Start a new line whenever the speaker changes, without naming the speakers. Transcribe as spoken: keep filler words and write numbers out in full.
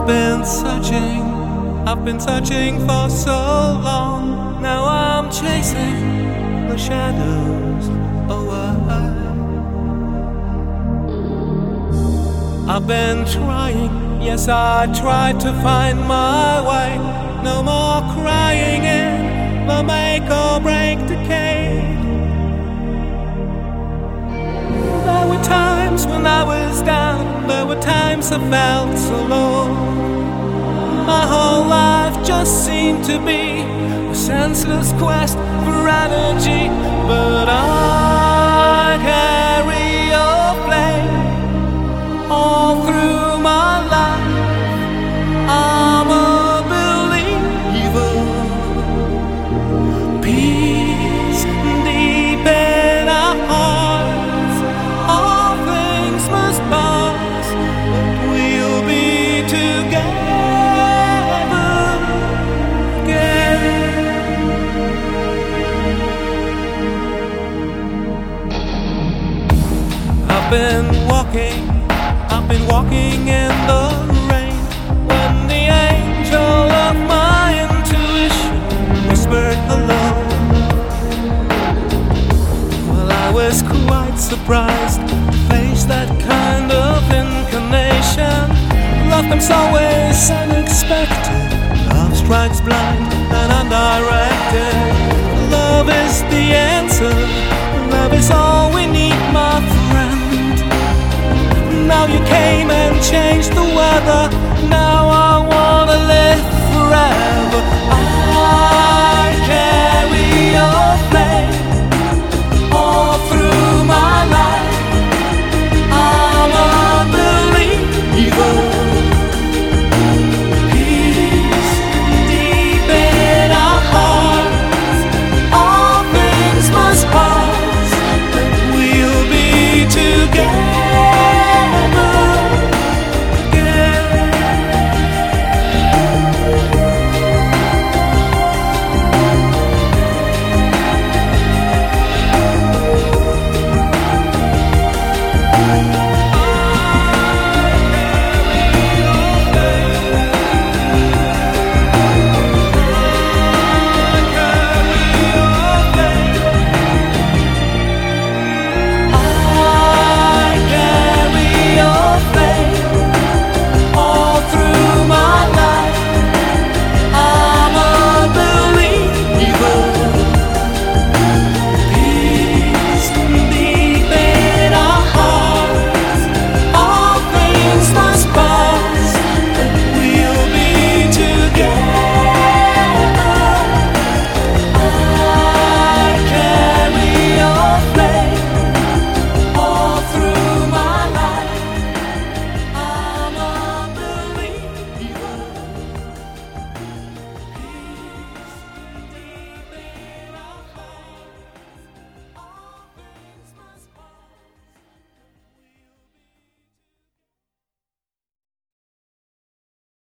I've been searching, I've been searching for so long. Now I'm chasing the shadows away. I've been trying, yes I tried to find my way. No more crying in the make or break decade. There were times when I was down, there were times I felt so low. My whole life just seemed to be a senseless quest for energy. But I carry your flame all through my life. I'm a believer. Peace deep in our hearts. All things must pass, but we'll be together again. I've been walking, I've been walking in the rain, when the angel of my intuition whispered hello. Well, I was quite surprised to face that kind of incarnation. Love comes always unexpected. Love strikes blind and undirected. Love is the answer. Love is all we need, my friend. Now you came and changed the weather. Now I want